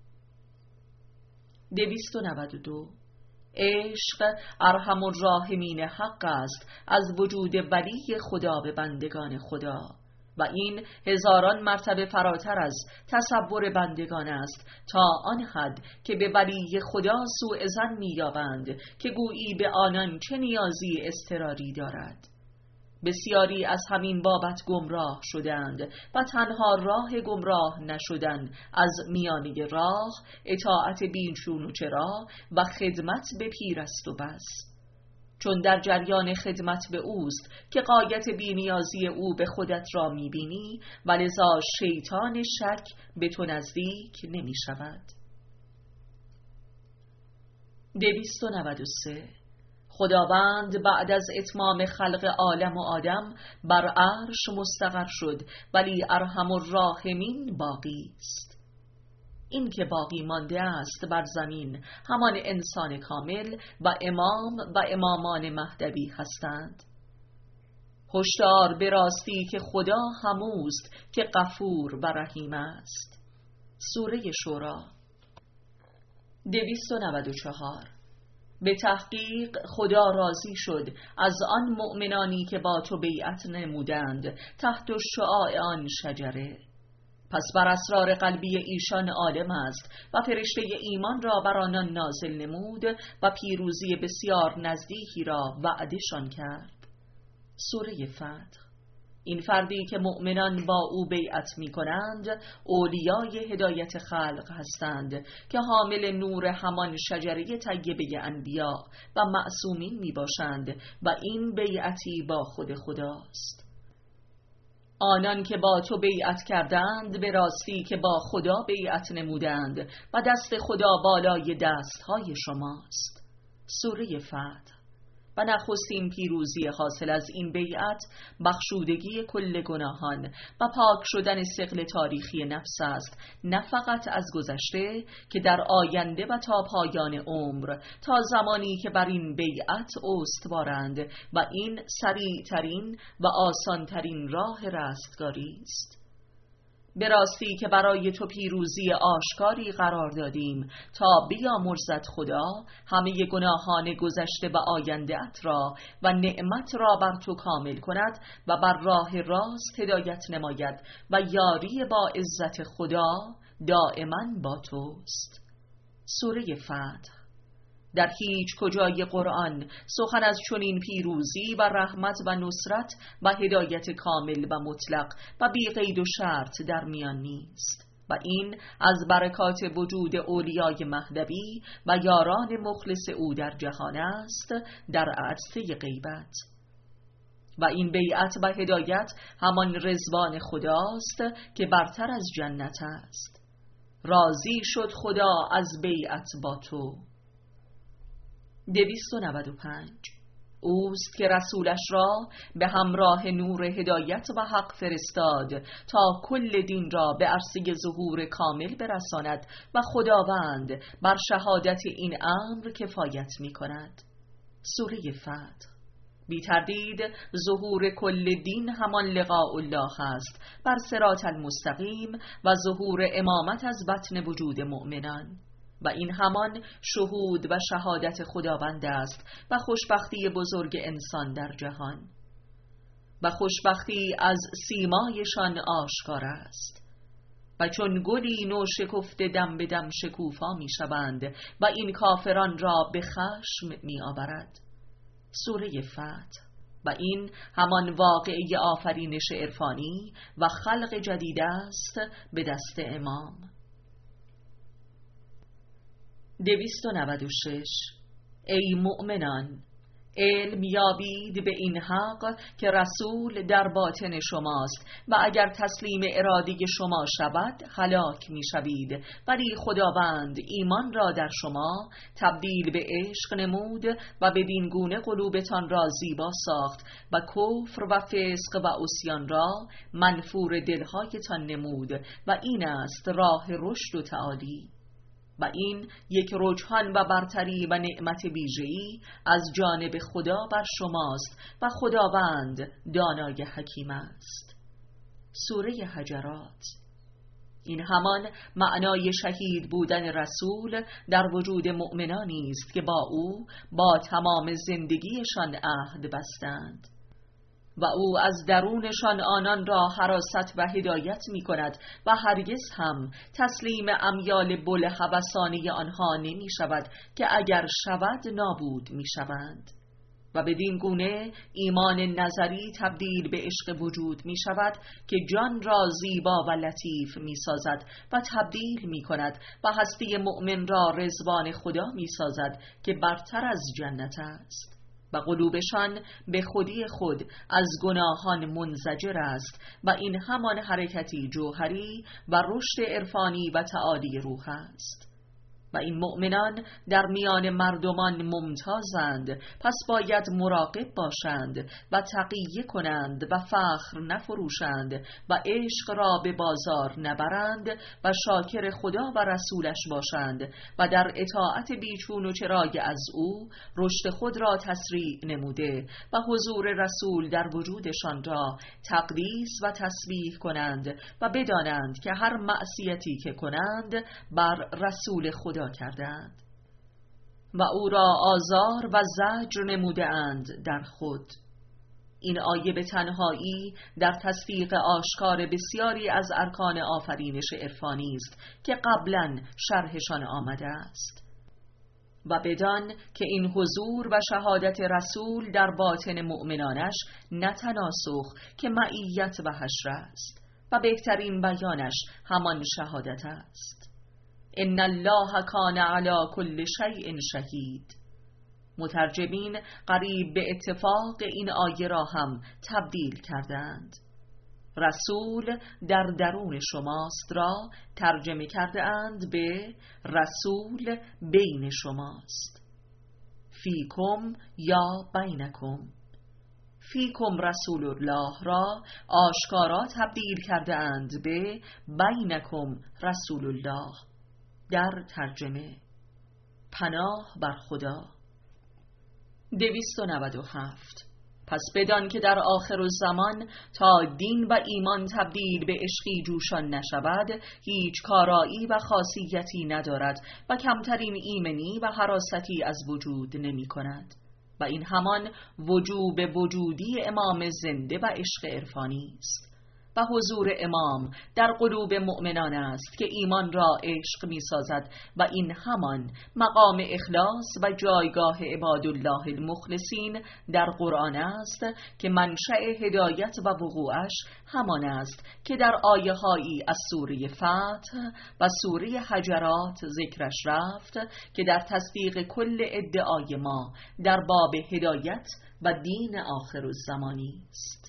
دویست و نود و دو. عشق ارحم الراحمین حق است از وجود ولی خدا به بندگان خدا و این هزاران مرتبه فراتر از تصور بندگان است، تا آن حد که به ولی خدا سوء ظن می‌یابند که گویی به آنان چه نیازی اضطراری دارد. بسیاری از همین بابت گمراه شدند و تنها راه گمراه نشدن از میانه راه اطاعت بینچون و چرا و خدمت به پیر است و بس، چون در جریان خدمت به اوست که غایت بی‌نیازی او به خودت را می‌بینی و لذا شیطان شک به تو نزدیک نمی شود. دویست و نود و سه. خداوند بعد از اتمام خلق عالم و آدم بر عرش مستقر شد، ولی ارحم الراحمین باقی است. این که باقی مانده است بر زمین همان انسان کامل و امام و امامان مهدوی هستند. هشدار به راستی که خدا هموست که غفور و رحیم است. سوره شورا. دویست و نود و چهار. به تحقیق خدا راضی شد از آن مؤمنانی که با تو بیعت نمودند تحت شعاع آن شجره، پس بر اسرار قلبی ایشان عالم است و فرشته ایمان را بر آنان نازل نمود و پیروزی بسیار نزدیکی را وعدشان کرد. سوره فتح. این فردی که مؤمنان با او بیعت می کنند اولیای هدایت خلق هستند که حامل نور همان شجره طیبه انبیا و معصومین می باشند و این بیعتی با خود خداست. آنان که با تو بیعت کردند به راستی که با خدا بیعت نمودند و دست خدا بالای دستهای شماست. سوره فتح. و نخستین پیروزی حاصل از این بیعت بخشودگی کل گناهان و پاک شدن ثقل تاریخی نفس است، نه فقط از گذشته که در آینده و تا پایان عمر، تا زمانی که بر این بیعت استوارند و این سریع ترین و آسان ترین راه رستگاری است. به راستی که برای تو پیروزی آشکاری قرار دادیم تا بیامرزد خدا همه گناهان گذشته و آینده‌ات را و نعمت را بر تو کامل کند و بر راه راست هدایت نماید و یاری با عزت خدا دائما با توست. سوره فتح. در هیچ کجای قرآن سخن از چنین پیروزی و رحمت و نصرت و هدایت کامل و مطلق و بی قید و شرط در میان نیست و این از برکات وجود اولیای مهدوی و یاران مخلص او در جهان است در عرصه غیبت. و این بیعت و هدایت همان رضوان خداست که برتر از جنت است. راضی شد خدا از بیعت با تو. دویست و نود و پنج. اوست که رسولش را به همراه نور هدایت و حق فرستاد تا کل دین را به عرصه ظهور کامل برساند و خداوند بر شهادت این امر کفایت می کند. سوره فتح. بی تردید ظهور کل دین همان لقاء الله است بر صراط المستقیم و ظهور امامت از بطن وجود مؤمنان. و این همان شهود و شهادت خداوند است و خوشبختی بزرگ انسان در جهان. و خوشبختی از سیمایشان آشکار است و چون گلی نو شکفته دم به دم شکوفا می شوند و این کافران را به خشم می آورد. سوره فتح. و این همان واقعه آفرینش عرفانی و خلق جدید است به دست امام. دویست و نود و شش. ای مؤمنان، علم یابید به این حق که رسول در باطن شماست و اگر تسلیم اراده شما شود هلاک می شوید، ولی خداوند ایمان را در شما تبدیل به عشق نمود و بدین گونه قلوبتان را زیبا ساخت و کفر و فسق و عصیان را منفور دلهایتان نمود و این است راه رشد و تعالی. و این یک رجحان و برتری و نعمت ویژه‌ای از جانب خدا بر شماست و خداوند دانای حکیم است. سوره حجرات. این همان معنای شهید بودن رسول در وجود مؤمنانی است که با او با تمام زندگیشان عهد بستند و او از درونشان آنان را حراست و هدایت می کند و هرگز هم تسلیم امیال بل هوسانه آنها نمی شود که اگر شود نابود می شوند. و بدین گونه ایمان نظری تبدیل به عشق وجود می شود که جان را زیبا و لطیف می سازد و تبدیل می کند و هستی مؤمن را رضوان خدا می سازد که برتر از جنت است. و قلوبشان به خودی خود از گناهان منزجر است و این همان حرکتی جوهری و رشد عرفانی و تعالی روح است. و این مؤمنان در میان مردمان ممتازند، پس باید مراقب باشند و تقیه کنند و فخر نفروشند و عشق را به بازار نبرند و شاکر خدا و رسولش باشند و در اطاعت بیچون و چرای از او رشد خود را تسریع نموده و حضور رسول در وجودشان را تقدیس و تسبیح کنند و بدانند که هر معصیتی که کنند بر رسول خدا کردند و او را آزار و زجر نموده اند در خود. این آیه به تنهایی در تصدیق آشکار بسیاری از ارکان آفرینش عرفانی است که قبلا شرحشان آمده است و بدان که این حضور و شهادت رسول در باطن مؤمنانش نه تناسخ که معیت و حشر است و بهترین بیانش همان شهادت است. ان الله کان علی کل شیء شهید. مترجمین قریب به اتفاق این آیه را هم تبدیل کردند. رسول در درون شماست را ترجمه کرده اند به رسول بین شماست. فیکم یا بینکم. فیکم رسول الله را آشکارا تبدیل کرده اند به بینکم رسول الله. در ترجمه پناه بر خدا. دویست و نود و هفت. پس بدان که در آخر الزمان تا دین و ایمان تبدیل به عشقی جوشان نشود هیچ کارایی و خاصیتی ندارد و کمترین ایمنی و حراستی از وجود نمی کند و این همان وجوب وجودی امام زنده و عشق عرفانی است و حضور امام در قلوب مؤمنان است که ایمان را عشق می سازد و این همان مقام اخلاص و جایگاه عبادالله المخلصین در قرآن است که منشأ هدایت و وقوعش همان است که در آیه هایی از سوره فتح و سوره حجرات ذکرش رفت که در تصدیق کل ادعای ما در باب هدایت و دین آخر الزمانی است.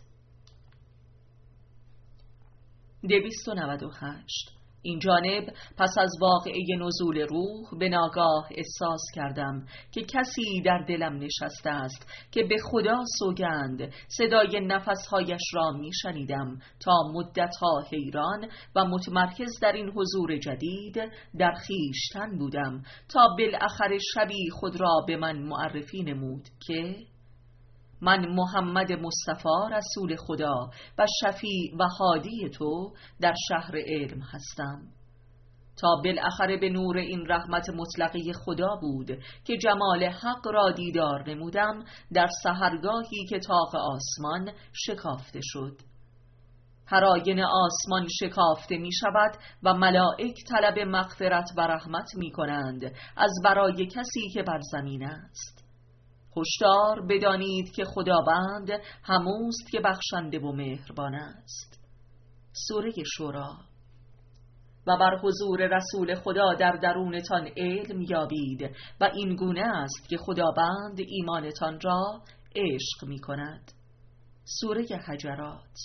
دویست و نود و هشت. این جانب پس از واقعه نزول روح به ناگاه احساس کردم که کسی در دلم نشسته است که به خدا سوگند صدای نفسهایش را می شنیدم تا مدتها حیران و متمرکز در این حضور جدید در خویشتن بودم تا بالاخره شبی خود را به من معرفی نمود که من محمد مصطفی رسول خدا و شفیع و هادی تو در شهر علم هستم تا بالاخره به نور این رحمت مطلقه خدا بود که جمال حق را دیدار نمودم در سحرگاهی که طاق آسمان شکافته شد. هر آسمان شکافته می شود و ملائک طلب مغفرت و رحمت می کنند از برای کسی که بر زمین است. هشدار بدانید که خداوند هموست که بخشنده و مهربان است. سوره شورا. و بر حضور رسول خدا در درونتان علم یابید و این گونه است که خداوند ایمانتان را عشق می کند. سوره حجرات.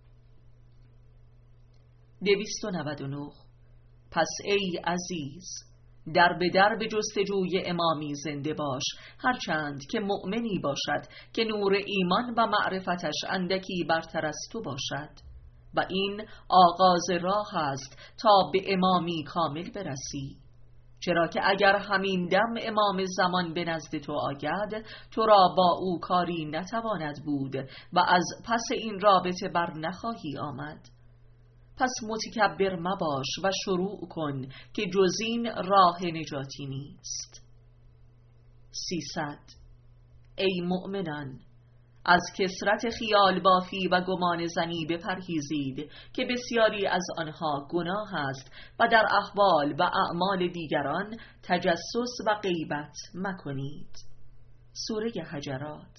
دویست و نود و نه. پس ای عزیز، در به در به جستجوی امامی زنده باش، هرچند که مؤمنی باشد که نور ایمان و معرفتش اندکی برتر از تو باشد، و این آغاز راه است تا به امامی کامل برسی. چرا که اگر همین دم امام زمان به نزد تو آید، تو را با او کاری نتواند بود و از پس این رابطه بر نخواهی آمد. پس متکبر مباش و شروع کن که جز این راه نجاتی نیست. سیصد. ای مؤمنان، از کثرت خیال بافی و گمان زنی بپرهیزید که بسیاری از آنها گناه است و در احوال و اعمال دیگران تجسس و غیبت مکنید. سوره حجرات.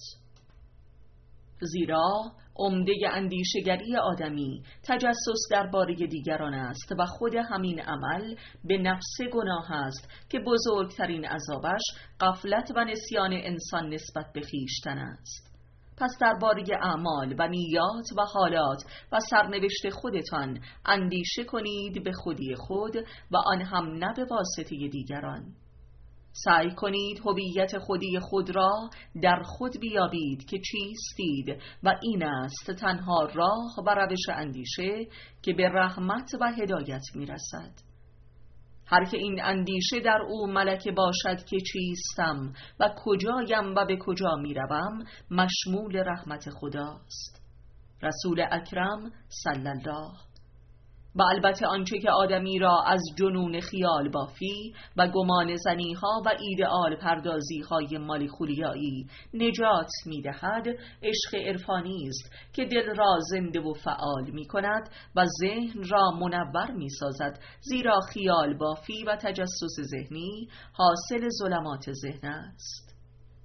زیرا عمده اندیشگری آدمی تجسس درباره دیگران است و خود همین عمل به نفس گناه است که بزرگترین عذابش غفلت و نسیان انسان نسبت به خویشتن است. پس درباره اعمال و نیات و حالات و سرنوشت خودتان اندیشه کنید به خودی خود و آن هم نه به واسطه دیگران. سعی کنید هویت خودی خود را در خود بیابید که چیستید و این است تنها راه و روش اندیشه که به رحمت و هدایت میرسد. هر که این اندیشه در او ملکه باشد که چیستم و کجایم و به کجا میروم، مشمول رحمت خداست. رسول اکرم صلی الله. و البته آنچه که آدمی را از جنون خیال بافی و گمان زنیها و ایدئال پردازی های مالیخولیایی نجات می دهد، عشق عرفانی است که دل را زنده و فعال می کند و ذهن را منور می سازد، زیرا خیال بافی و تجسس ذهنی حاصل ظلمات ذهن است.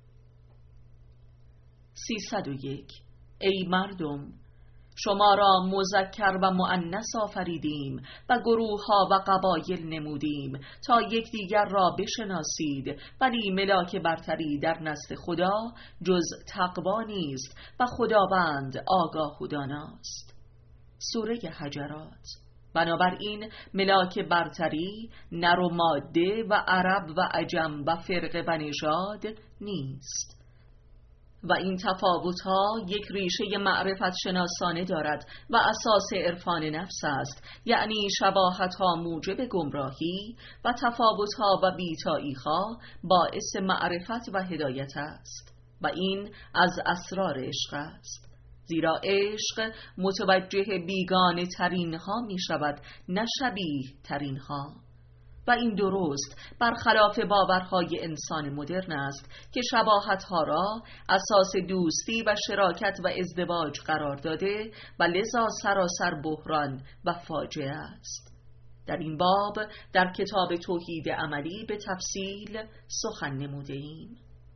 سیصد و یک. ای مردم، شما را مذکر و مؤنث آفریدیم و گروه ها و قبایل نمودیم تا یکدیگر را بشناسید، ولی ملاک برتری در نزد خدا جز تقوا نیست و خداوند آگاه و داناست. سوره حجرات. بنابراین ملاک برتری نر و ماده و عرب و عجم و فرقه و نژاد نیست، و این تفاوت‌ها یک ریشه معرفت شناسانه دارد و اساس عرفان نفس است، یعنی شباهت‌ها موجب گمراهی و تفاوت‌ها و بی‌تایی‌ها باعث معرفت و هدایت است، و این از اسرار عشق است. زیرا عشق متوجه بیگانه ترین ها می شود، نه شبیه ترین ها. و این درست برخلاف باورهای انسان مدرن است که شباهتها را اساس دوستی و شراکت و ازدواج قرار داده و لذا سراسر بحران و فاجعه است. در این باب در کتاب توحید عملی به تفصیل سخن نموده ایم.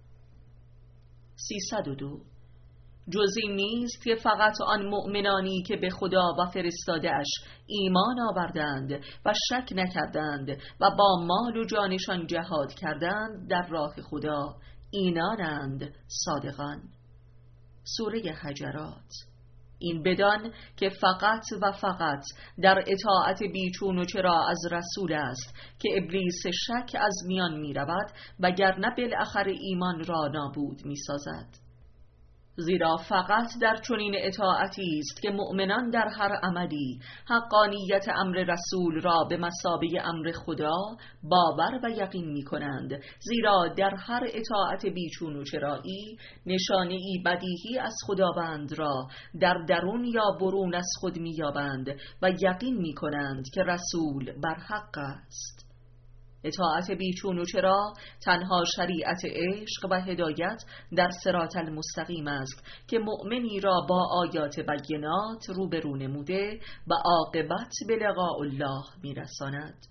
سیصد و دو. جز این نیست که فقط آن مؤمنانی که به خدا و فرستاده‌اش ایمان آوردند و شک نکردند و با مال و جانشان جهاد کردند در راه خدا، اینانند صادقان. سوره حجرات. این بدان که فقط و فقط در اطاعت بیچون و چرا از رسول است که ابلیس شک از میان می رود، وگرنه بالاخره ایمان را نابود می سازد. زیرا فقط در چنین اطاعتی است که مؤمنان در هر عملی حقانیت امر رسول را به مثابه امر خدا باور و یقین می کنند، زیرا در هر اطاعت بیچون و چرایی نشانه ای بدیهی از خداوند را در درون یا برون از خود می یابند و یقین می کنند که رسول بر حق است. اطاعت بیچون و چرا تنها شریعت عشق و هدایت در صراط المستقیم است که مؤمنی را با آیات بینات روبرو نموده و عاقبت به لقاء الله میرساند.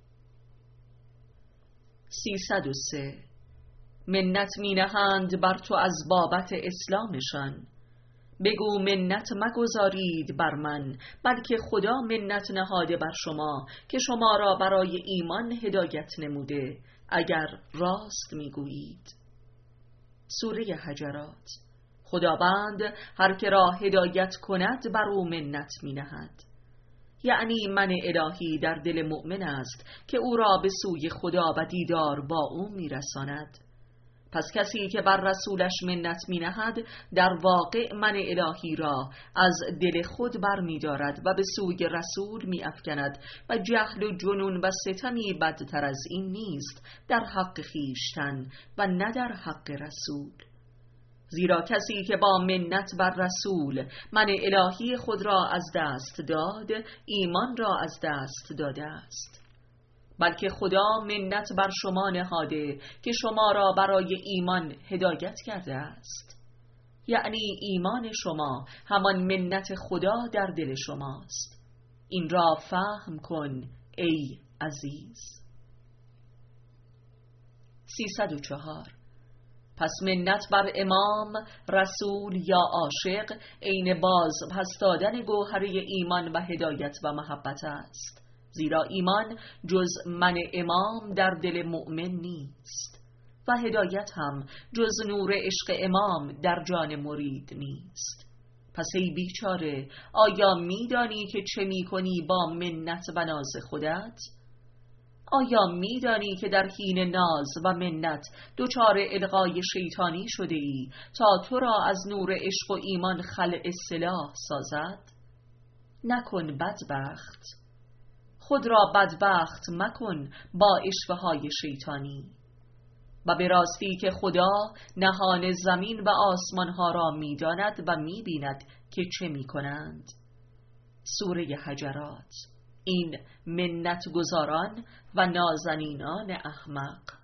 سیصد و سه. منت می نهند بر تو از بابت اسلامشان. بگو منت مگذارید بر من، بلکه خدا منت نهاده بر شما که شما را برای ایمان هدایت نموده، اگر راست میگویید. سوره حجرات. خداوند هر که را هدایت کند بر او منت می نهد. یعنی من الهی در دل مؤمن است که او را به سوی خدا و دیدار با او می رساند. پس کسی که بر رسولش منت می نهد در واقع من الهی را از دل خود بر می دارد و به سوی رسول می افکند و جهل و جنون و ستمی بدتر از این نیست در حق خیشتن و نه در حق رسول. زیرا کسی که با منت بر رسول من الهی خود را از دست داد، ایمان را از دست داده است. بلکه خدا منت بر شما نهاده که شما را برای ایمان هدایت کرده است. یعنی ایمان شما همان منت خدا در دل شماست. این را فهم کن ای عزیز. سیصد و چهار. پس منت بر امام، رسول یا عاشق عین باز پس دادن گوهره ایمان و هدایت و محبت است. زیرا ایمان جز من امام در دل مؤمن نیست و هدایت هم جز نور عشق امام در جان مرید نیست. پس ای بیچاره، آیا میدانی که چه میکنی با منت و ناز خودت؟ آیا میدانی که در حین ناز و منت دچار القای شیطانی شده ای تا تو را از نور عشق و ایمان خلع سلاح سازد؟ نکن بدبخت، خود را بدبخت مکن با اشوه‌های شیطانی. و به راستی که خدا نهان زمین و آسمانها را می‌داند و می‌بیند که چه می‌کنند. سوره حجرات. این منت گزاران و نازنینان احمق.